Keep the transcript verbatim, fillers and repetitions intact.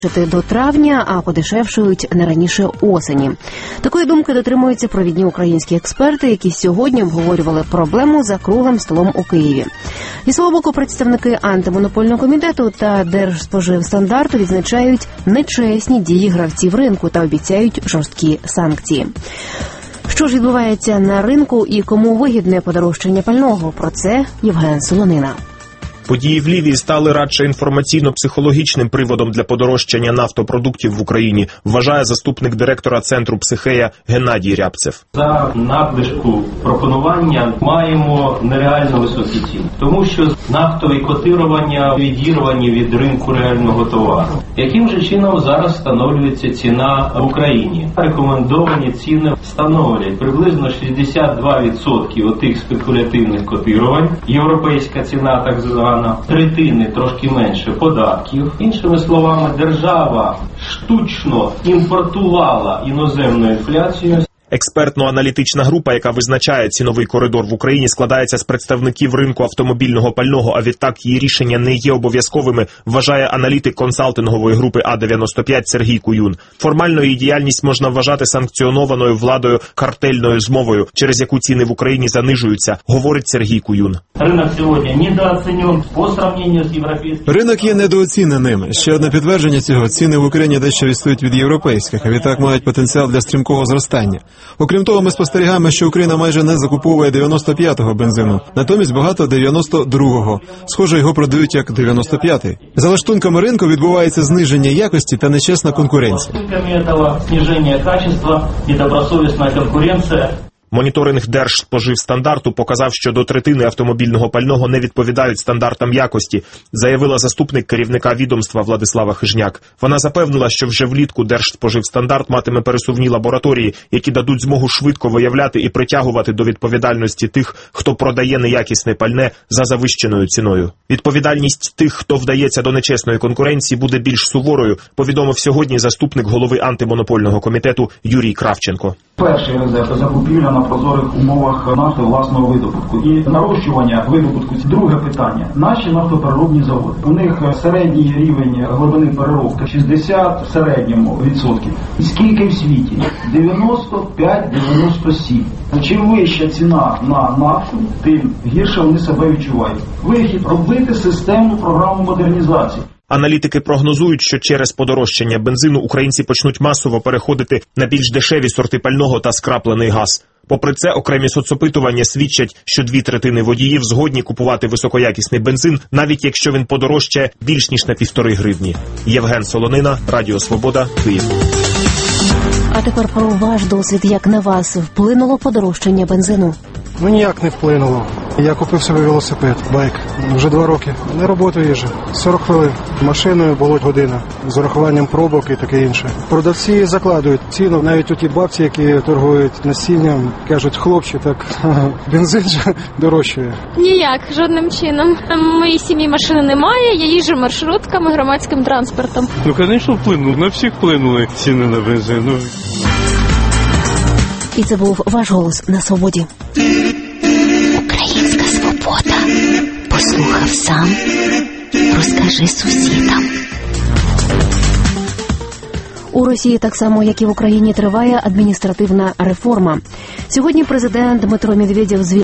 до травня, а подешевшують не раніше осені. Такої думки дотримуються провідні українські експерти, які сьогодні обговорювали проблему за круглим столом у Києві. Зі свого боку, представники антимонопольного комітету та Держспоживстандарту відзначають нечесні дії гравців ринку та обіцяють жорсткі санкції. Що ж відбувається на ринку і кому вигідне подорожчання пального? Про це Євген Солонина. Події в Лівії стали радше інформаційно-психологічним приводом для подорожчання нафтопродуктів в Україні, вважає заступник директора Центру «Психея» Геннадій Рябцев. За надлишку пропонування маємо нереально високі ціни, тому що нафтові котирування відірвані від ринку реального товару. Яким же чином зараз встановлюється ціна в Україні? Рекомендовані ціни становлять приблизно шістдесят два відсотки отих спекулятивних котирувань, європейська ціна так звана, третини, трошки менше податків. Іншими словами, держава штучно імпортувала іноземну інфляцію. Експертно-аналітична група, яка визначає ціновий коридор в Україні, складається з представників ринку автомобільного пального, а відтак її рішення не є обов'язковими, вважає аналітик консалтингової групи А дев'яносто п'ять Сергій Куюн. Формально її діяльність можна вважати санкціонованою владою картельною змовою, через яку ціни в Україні занижуються, говорить Сергій Куюн. Ринок сьогодні недооцінений по сравненню з європейським. Ринок є недооціненим. Ще одне підтвердження цього: ціни в Україні дещо відстають від європейських, а відтак мають потенціал для стрімкого зростання. Окрім того, ми спостерігаємо, що Україна майже не закуповує дев'яносто п'ятого бензину, натомість багато дев'яносто другого. Схоже, його продають як дев'яносто п'ятий. За лаштунками ринку відбувається зниження якості та нечесна конкуренція. Зниження качества і добросовісна конкуренція. Моніторинг Держспоживстандарту показав, що до третини автомобільного пального не відповідають стандартам якості, заявила заступник керівника відомства Владислава Хижняк. Вона запевнила, що вже влітку Держспоживстандарт матиме пересувні лабораторії, які дадуть змогу швидко виявляти і притягувати до відповідальності тих, хто продає неякісне пальне за завищеною ціною. Відповідальність тих, хто вдається до нечесної конкуренції, буде більш суворою, повідомив сьогодні заступник голови антимонопольного комітету Юрій Кравченко. Перший резерв – закупівля на прозорих умовах нафти власного видобутку і нарощування видобутку. Друге питання – наші нафтопереробні заводи. У них середній рівень глибини переробки шістдесят в середньому відсотків. І скільки в світі? дев'яносто п'ять - дев'яносто сім. Чим вища ціна на нафту, тим гірше вони себе відчувають. Вихід – робити системну програму модернізації. Аналітики прогнозують, що через подорожчання бензину українці почнуть масово переходити на більш дешеві сорти пального та скраплений газ. Попри це, окремі соцопитування свідчать, що дві третини водіїв згодні купувати високоякісний бензин, навіть якщо він подорожчає більш ніж на півтори гривні. Євген Солонина, Радіо Свобода, Київ. А тепер про ваш досвід. Як на вас вплинуло подорожчання бензину? Ну, ніяк не вплинуло. Я купив собі велосипед, байк. Вже два роки. На роботу їжджу. сорок хвилин. Машиною болоть година. З урахуванням пробок і таке інше. Продавці закладують ціну. Навіть у ті бабці, які торгують насінням, кажуть: хлопці, так бензин же дорожчає. Ніяк, жодним чином. В моїй сім'ї машини немає, я їжджу маршрутками, громадським транспортом. Ну, звісно, вплинуло. На всіх вплинули ціни на бензин. Ну. І це був ваш голос на свободі. Українська свобода. Послухав сам, розкажи сусідам. У Росії, так само як і в Україні, триває адміністративна реформа. Сьогодні президент Дмитро Медведєв звільнив